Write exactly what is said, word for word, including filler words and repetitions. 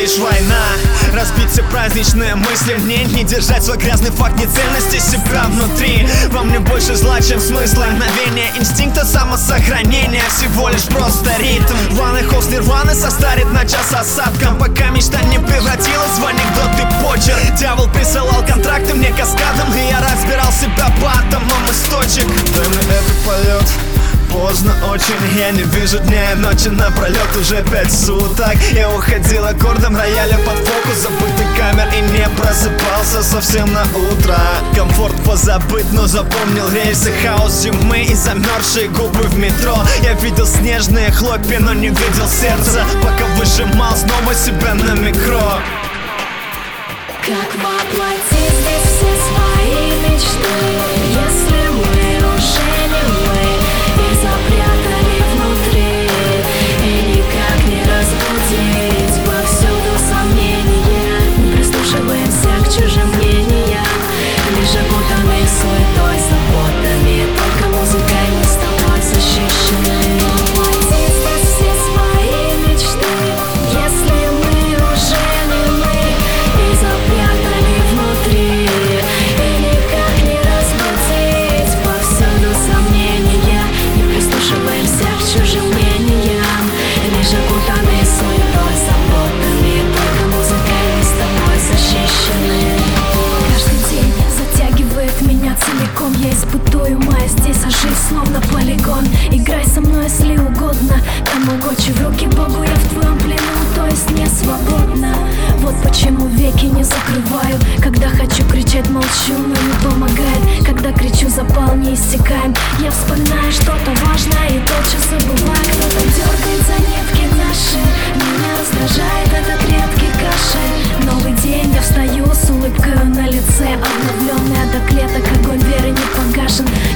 лишь война. Разбить все праздничные мысли в ней, не держать свой грязный факт нецельности себя внутри. Во мне больше зла, чем смысла, мгновение инстинкта самосохранения, всего лишь просто ритм. Ванный холст нирваны состарит на час осадком, пока мечта не превратилась в анекдот и почерк. Дьявол присылал контракты мне каскадом, и я разбирал себя по атомам из точек. Дай мне этот полет. Поздно очень, я не вижу дня и ночи напролет уже пять суток. Я уходил аккордом рояля под фокус забытый камер и не просыпался совсем на утро. Комфорт позабыт, но запомнил рельсы, хаос зимы и замерзшие губы в метро. Я видел снежные хлопья, но не видел сердца, пока выжимал снова себя на микро. Как воплотить здесь все свои мечты, если мы уже не мы и запрятали внутри, и никак не разбудить. Повсюду сомнения, не прислушиваемся к чужим мнениям, лишь окутанные суетой, заботами, только музыкой мы с тобой защищены. Воплотить здесь все свои мечты, если мы уже не мы и запрятали внутри, и никак не разбудить. Повсюду сомнения, не прислушиваемся к чужим мнениям, лишь окутанные суетой, заботами, только музыкой мы с тобой защищены. Каждый день затягивает меня целиком, я испытую мая здесь, а жизнь словно полигон. Играй со мной, если угодно, тамагочи в руки Богу, я в твоем плену, то есть не свободна. Вот почему веки не закрываю, когда хочу кричать, молчу, но не помогает. Когда кричу, запал не иссякаем, я вспоминаю что-то важное и тотчас забываю. Кто-то дергает за нитки наши, меня раздражает этот редкий кашель. Новый день, я встаю с улыбкой на лице, обновленная до клеток, огонь веры не погашен.